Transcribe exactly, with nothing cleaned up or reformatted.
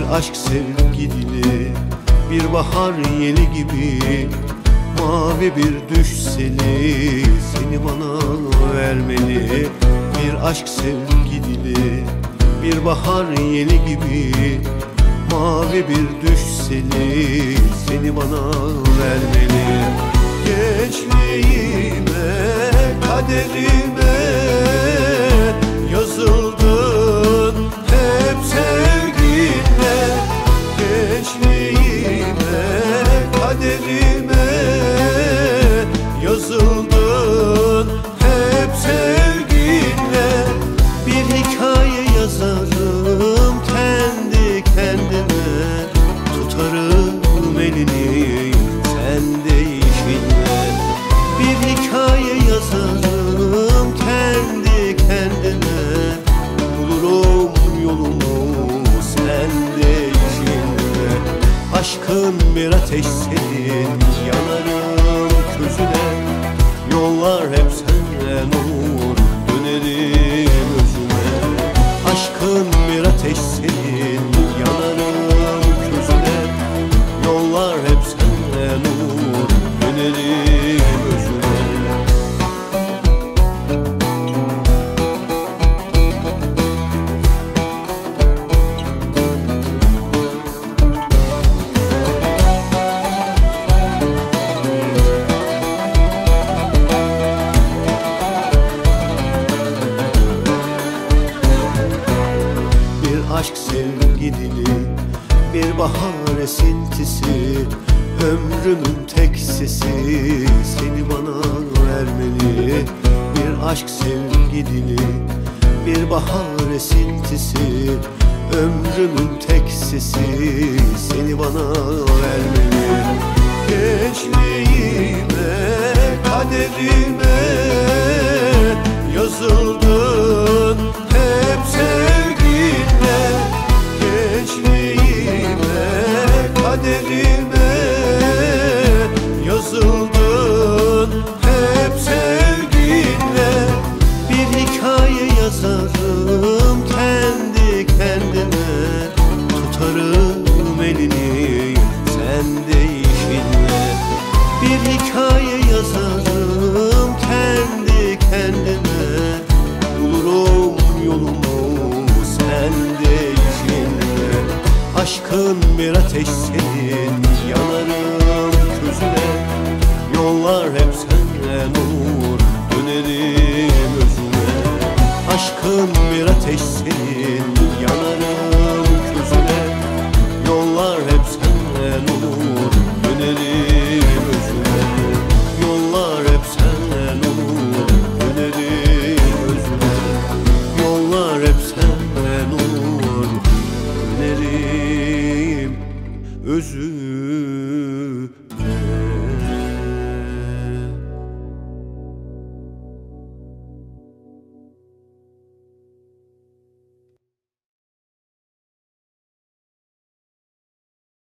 aşk sevgili, bir bahar yeli gibi, mavi bir düş seli seni bana vermeli. Bir aşk sevgili, bir bahar yeli gibi, mavi bir düş seli seni bana vermeli. Gençliğime, kaderime yazıldın hep sevginle. Gençliğime, kaderime yazıldın hep sevginle. Bir hikaye yazarım kendi kendime, tutarım elini sen değişinle. Bir hikaye yazarım kendi kendime, bulurum yolumu sen değişinle. Aşkın bir ateş senin, yanarım közüne. Yollar hep senden olur, dönerim özüne. Aşkın bir ateş senin, yanarım közüne. Yollar hep senden olur, dönerim özüne. Aşk sevgili, bir bahar esintisi, ömrümün tek sesi seni bana vermeli. Bir aşk sevgili, bir bahar esintisi, ömrümün tek sesi seni bana vermeli. Gençliğime, kaderime yazıldın hep sevginle. Gençliğime, kaderime yazıldın hep sevginle. Bir hikaye yazarım kendi kendime, tutarım elini sen değişinle. Bir hikaye yazarım kendi kendime, bulurum yolumu sen değişinle. Aşkın bir ateş senin, yanarım közüne. Yollar hep senden olur, dönerim özüne. Aşkın bir ateş senin, yanarım közüne. Yollar hep senden olur, dönerim özüne. Yollar hep senden olur, dönerim özüne. Yollar hep senden olur, dönerim özüne.